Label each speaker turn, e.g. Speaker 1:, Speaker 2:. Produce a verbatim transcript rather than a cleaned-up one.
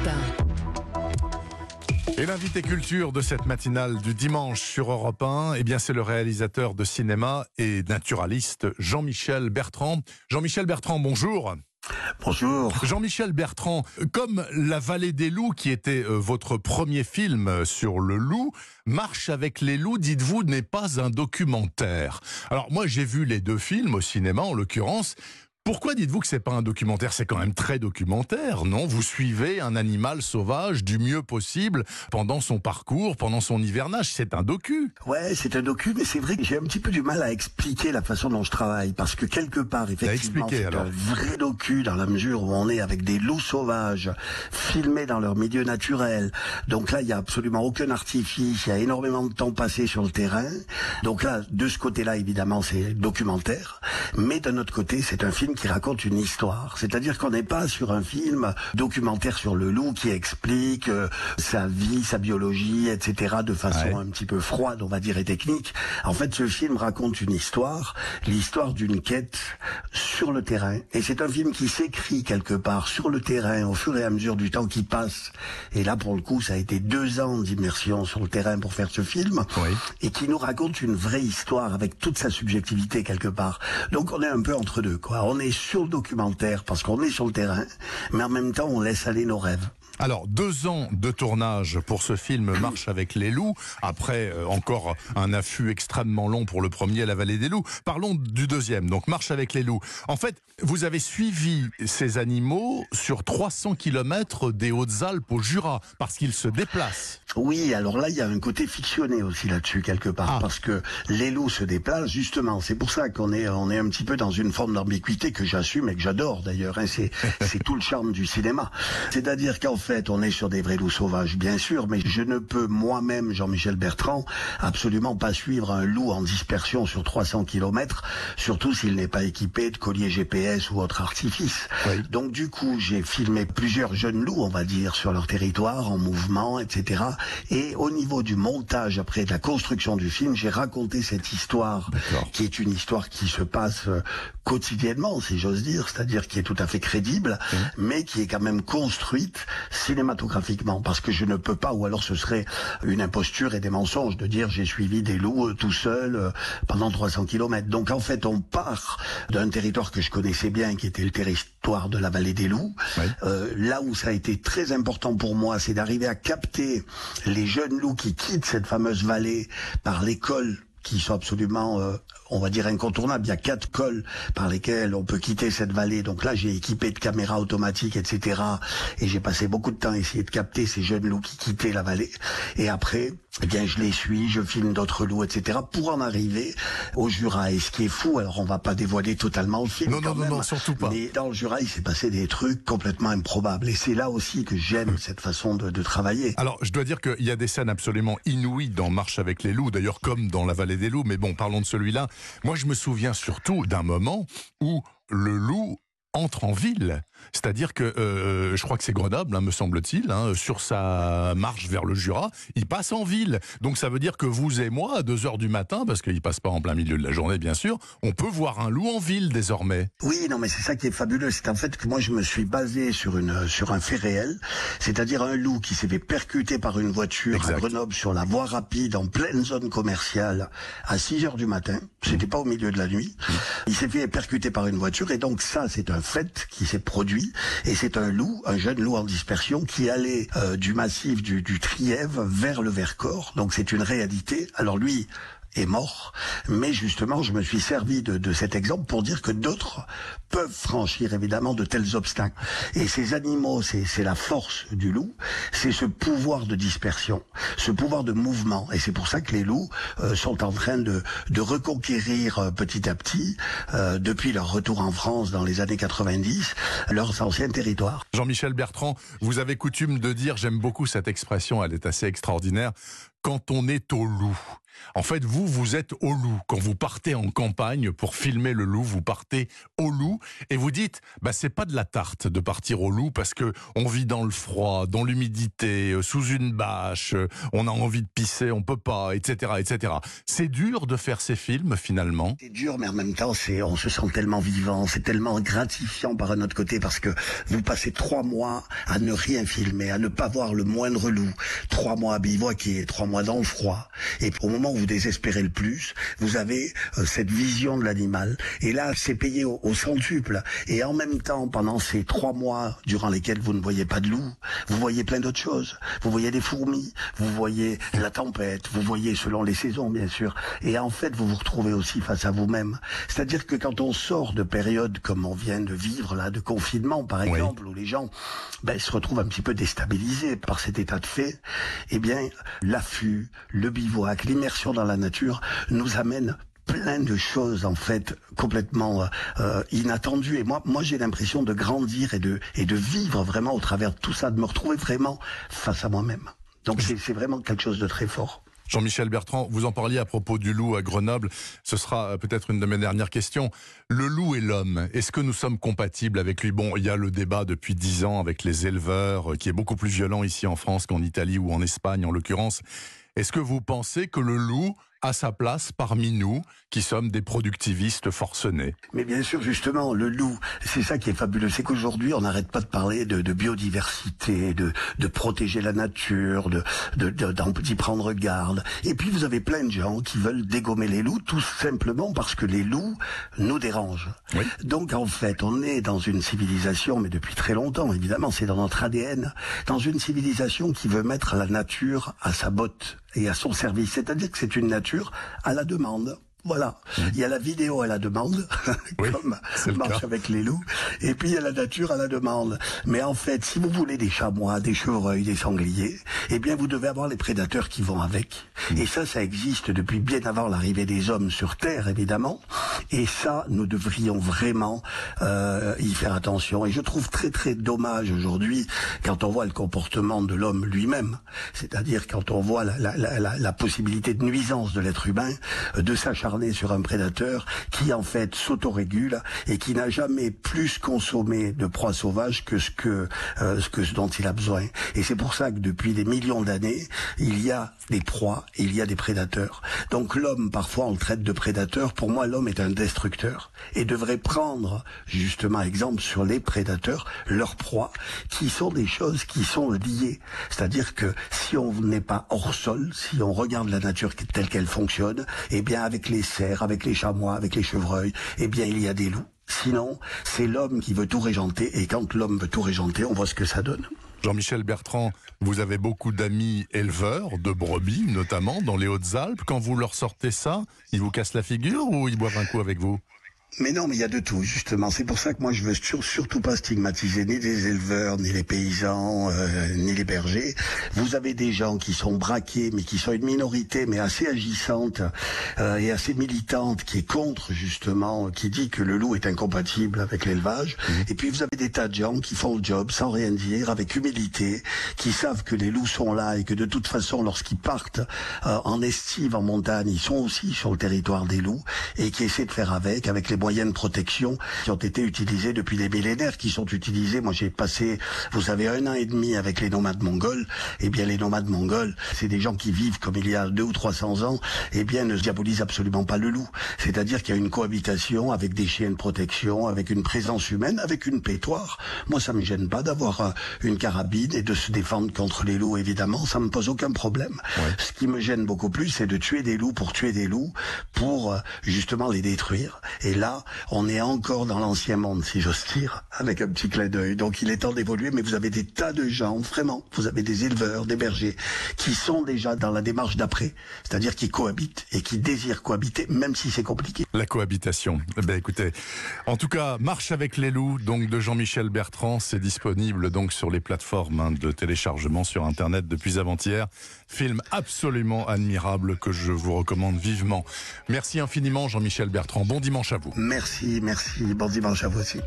Speaker 1: un.
Speaker 2: Et l'invité culture de cette matinale du dimanche sur Europe un, eh bien c'est le réalisateur de cinéma et naturaliste Jean-Michel Bertrand. Jean-Michel Bertrand, bonjour.
Speaker 3: Bonjour.
Speaker 2: Jean-Michel Bertrand, comme La Vallée des loups, qui était euh, votre premier film sur le loup, Marche avec les loups, dites-vous, n'est pas un documentaire. Alors moi j'ai vu les deux films au cinéma en l'occurrence. Pourquoi dites-vous que c'est pas un documentaire? C'est quand même très documentaire, non? Vous suivez un animal sauvage du mieux possible pendant son parcours, pendant son hivernage. C'est un docu.
Speaker 3: Ouais, c'est un docu, mais c'est vrai que j'ai un petit peu du mal à expliquer la façon dont je travaille, parce que quelque part, effectivement, c'est un vrai docu dans la mesure où on est avec des loups sauvages filmés dans leur milieu naturel. Donc là, il y a absolument aucun artifice, il y a énormément de temps passé sur le terrain. Donc là, de ce côté-là, évidemment, c'est documentaire, mais d'un autre côté, c'est un film qui raconte une histoire. C'est-à-dire qu'on n'est pas sur un film documentaire sur le loup qui explique euh, sa vie, sa biologie, et cetera de façon ouais. un petit peu froide, on va dire, et technique. En fait, ce film raconte une histoire, l'histoire d'une quête sur le terrain. Et c'est un film qui s'écrit quelque part sur le terrain au fur et à mesure du temps qui passe. Et là, pour le coup, ça a été deux ans d'immersion sur le terrain pour faire ce film. Oui. Et qui nous raconte une vraie histoire avec toute sa subjectivité quelque part. Donc on est un peu entre deux, quoi. On est sur le documentaire parce qu'on est sur le terrain, mais en même temps on laisse aller nos rêves.
Speaker 2: Alors, deux ans de tournage pour ce film Marche avec les loups, après euh, encore un affût extrêmement long pour le premier, La Vallée des loups. Parlons du deuxième, donc Marche avec les loups. En fait, vous avez suivi ces animaux sur trois cents kilomètres des Hautes-Alpes au Jura, parce qu'ils se déplacent.
Speaker 3: Oui, alors là, il y a un côté fictionné aussi là-dessus, quelque part, ah. parce que les loups se déplacent, justement. C'est pour ça qu'on est, on est un petit peu dans une forme d'ambiguïté que j'assume et que j'adore, d'ailleurs. Hein. C'est, c'est tout le charme du cinéma. C'est-à-dire qu'en En fait, on est sur des vrais loups sauvages, bien sûr, mais je ne peux moi-même, Jean-Michel Bertrand, absolument pas suivre un loup en dispersion sur trois cents kilomètres, surtout s'il n'est pas équipé de collier G P S ou autre artifice. Oui. Donc du coup, j'ai filmé plusieurs jeunes loups, on va dire, sur leur territoire, en mouvement, et cetera. Et au niveau du montage, après de la construction du film, j'ai raconté cette histoire, qui est une histoire qui se passe euh, quotidiennement, si j'ose dire, c'est-à-dire qui est tout à fait crédible, oui. mais qui est quand même construite cinématographiquement, parce que je ne peux pas, ou alors ce serait une imposture et des mensonges de dire j'ai suivi des loups euh, tout seul euh, pendant trois cents kilomètres. Donc en fait on part d'un territoire que je connaissais bien, qui était le territoire de la Vallée des loups. Oui. Euh, là où ça a été très important pour moi, c'est d'arriver à capter les jeunes loups qui quittent cette fameuse vallée par les cols qui sont absolument, euh, on va dire, incontournables. Il y a quatre cols par lesquels on peut quitter cette vallée. Donc là, j'ai équipé de caméras automatiques, et cetera. Et j'ai passé beaucoup de temps à essayer de capter ces jeunes loups qui quittaient la vallée. Et après, eh bien, je les suis, je filme d'autres loups, et cetera. pour en arriver au Jura. Et ce qui est fou, alors on va pas dévoiler totalement le film.
Speaker 2: Non, non,
Speaker 3: non,
Speaker 2: non, surtout pas.
Speaker 3: Mais dans le Jura, il s'est passé des trucs complètement improbables. Et c'est là aussi que j'aime cette façon de, de travailler.
Speaker 2: Alors, je dois dire qu'il y a des scènes absolument inouïes dans Marche avec les loups, d'ailleurs comme dans La Vallée des loups, mais bon, parlons de celui-là. Moi, je me souviens surtout d'un moment où le loup entre en ville. C'est-à-dire que, euh, je crois que c'est Grenoble, hein, me semble-t-il, hein, sur sa marche vers le Jura, il passe en ville. Donc ça veut dire que vous et moi, à deux heures du matin, parce qu'il passe pas en plein milieu de la journée, bien sûr, on peut voir un loup en ville désormais.
Speaker 3: Oui, non, mais c'est ça qui est fabuleux. C'est en fait que moi, je me suis basé sur une sur un fait réel, c'est-à-dire un loup qui s'est fait percuter par une voiture exact. à Grenoble sur la voie rapide, en pleine zone commerciale, à six heures du matin. C'était pas au milieu de la nuit. Il s'est fait percuter par une voiture, et donc ça, c'est un fait qui s'est produit, et c'est un loup, un jeune loup en dispersion qui allait euh, du massif du, du Trièves vers le Vercors, donc c'est une réalité. Alors lui est mort, mais justement je me suis servi de, de cet exemple pour dire que d'autres peuvent franchir évidemment de tels obstacles. Et ces animaux, c'est, c'est la force du loup, c'est ce pouvoir de dispersion, ce pouvoir de mouvement, et c'est pour ça que les loups euh, sont en train de, de reconquérir euh, petit à petit, euh, depuis leur retour en France dans les années quatre-vingt-dix, leurs anciens territoires.
Speaker 2: Jean-Michel Bertrand, vous avez coutume de dire, j'aime beaucoup cette expression, elle est assez extraordinaire, quand on est au loup. En fait, vous, vous êtes au loup. Quand vous partez en campagne pour filmer le loup, vous partez au loup et vous dites, bah, c'est pas de la tarte de partir au loup parce que on vit dans le froid, dans l'humidité, euh, sous une bâche, euh, on a envie de pisser, on peut pas, et cetera, et cetera. C'est dur de faire ces films, finalement.
Speaker 3: C'est dur, mais en même temps, c'est, on se sent tellement vivant, c'est tellement gratifiant par un autre côté parce que vous passez trois mois à ne rien filmer, à ne pas voir le moindre loup. Trois mois à bivouaquer, trois mois dans le froid. Et au moment où vous désespérez le plus, vous avez euh, cette vision de l'animal. Et là, c'est payé au, au centuple. Et en même temps, pendant ces trois mois durant lesquels vous ne voyez pas de loup, vous voyez plein d'autres choses. Vous voyez des fourmis, vous voyez la tempête, vous voyez selon les saisons, bien sûr. Et en fait, vous vous retrouvez aussi face à vous-même. C'est-à-dire que quand on sort de périodes comme on vient de vivre, là, de confinement, par exemple, oui, où les gens ben, se retrouvent un petit peu déstabilisés par cet état de fait, eh bien, l'affût, le bivouac, l'immersion dans la nature nous amène plein de choses en fait complètement euh, inattendues. Et moi, moi j'ai l'impression de grandir et de et de vivre vraiment au travers de tout ça, de me retrouver vraiment face à moi-même. Donc c'est, c'est vraiment quelque chose de très fort.
Speaker 2: Jean-Michel Bertrand, vous en parliez à propos du loup à Grenoble. Ce sera peut-être une de mes dernières questions. Le loup et l'homme, est-ce que nous sommes compatibles avec lui? Bon, il y a le débat depuis dix ans avec les éleveurs, qui est beaucoup plus violent ici en France qu'en Italie ou en Espagne en l'occurrence. Est-ce que vous pensez que le loup a sa place parmi nous, qui sommes des productivistes forcenés?
Speaker 3: Mais bien sûr, justement, le loup, c'est ça qui est fabuleux, c'est qu'aujourd'hui, on n'arrête pas de parler de, de biodiversité, de, de protéger la nature, de, de, de, d'y prendre garde. Et puis, vous avez plein de gens qui veulent dégommer les loups, tout simplement parce que les loups nous dérangent. Oui. Donc, en fait, on est dans une civilisation, mais depuis très longtemps, évidemment, c'est dans notre A D N, dans une civilisation qui veut mettre la nature à sa botte et à son service. C'est-à-dire que c'est une nature à la demande. Voilà, mmh. Il y a la vidéo à la demande, oui, comme marche avec les loups, et puis il y a la nature à la demande. Mais en fait, si vous voulez des chamois, des chevreuils, des sangliers, eh bien vous devez avoir les prédateurs qui vont avec. Mmh. Et ça, ça existe depuis bien avant l'arrivée des hommes sur Terre, évidemment. Et ça, nous devrions vraiment euh, y faire attention. Et je trouve très très dommage aujourd'hui, quand on voit le comportement de l'homme lui-même, c'est-à-dire quand on voit la, la, la, la, la possibilité de nuisance de l'être humain, de s'acharner sur un prédateur qui en fait s'autorégule et qui n'a jamais plus consommé de proies sauvages que ce que euh, ce que ce dont il a besoin. Et c'est pour ça que depuis des millions d'années, il y a des proies, il y a des prédateurs. Donc l'homme, parfois on le traite de prédateur. Pour moi, l'homme est un destructeur et devrait prendre justement exemple sur les prédateurs, leurs proies, qui sont des choses qui sont liées. C'est-à-dire que si on n'est pas hors sol, si on regarde la nature telle qu'elle fonctionne, eh bien avec les cerfs, avec les chamois, avec les chevreuils, eh bien il y a des loups. Sinon, c'est l'homme qui veut tout régenter, et quand l'homme veut tout régenter, on voit ce que ça donne.
Speaker 2: Jean-Michel Bertrand, vous avez beaucoup d'amis éleveurs, de brebis notamment, dans les Hautes-Alpes. Quand vous leur sortez ça, ils vous cassent la figure ou ils boivent un coup avec vous ?
Speaker 3: Mais non, mais il y a de tout, justement. C'est pour ça que moi, je veux sur, surtout pas stigmatiser ni les éleveurs, ni les paysans, euh, ni les bergers. Vous avez des gens qui sont braqués, mais qui sont une minorité, mais assez agissante euh, et assez militante, qui est contre, justement, qui dit que le loup est incompatible avec l'élevage. Mmh. Et puis, vous avez des tas de gens qui font le job sans rien dire, avec humilité, qui savent que les loups sont là et que de toute façon, lorsqu'ils partent euh, en estive, en montagne, ils sont aussi sur le territoire des loups et qui essaient de faire avec, avec les moyens de protection qui ont été utilisés depuis des millénaires, qui sont utilisés. Moi, j'ai passé, vous savez, un an et demi avec les nomades mongols. Eh bien, les nomades mongols, c'est des gens qui vivent comme il y a deux ou trois cents ans. Eh bien, ne diabolisent absolument pas le loup. C'est-à-dire qu'il y a une cohabitation avec des chiens de protection, avec une présence humaine, avec une pétoire. Moi, ça me gêne pas d'avoir une carabine et de se défendre contre les loups, évidemment. Ça me pose aucun problème. Ouais. Ce qui me gêne beaucoup plus, c'est de tuer des loups pour tuer des loups, pour justement les détruire. Et là, on est encore dans l'ancien monde, si j'ose dire, avec un petit clin d'œil. Donc il est temps d'évoluer, mais vous avez des tas de gens, vraiment, vous avez des éleveurs, des bergers, qui sont déjà dans la démarche d'après, c'est-à-dire qui cohabitent et qui désirent cohabiter, même si c'est compliqué.
Speaker 2: La cohabitation. Eh ben, écoutez, en tout cas, Marche avec les loups, donc de Jean-Michel Bertrand, c'est disponible donc sur les plateformes hein, de téléchargement sur Internet depuis avant-hier. Film absolument admirable que je vous recommande vivement. Merci infiniment Jean-Michel Bertrand. Bon dimanche à vous.
Speaker 3: Merci, merci. Bon dimanche à vous aussi.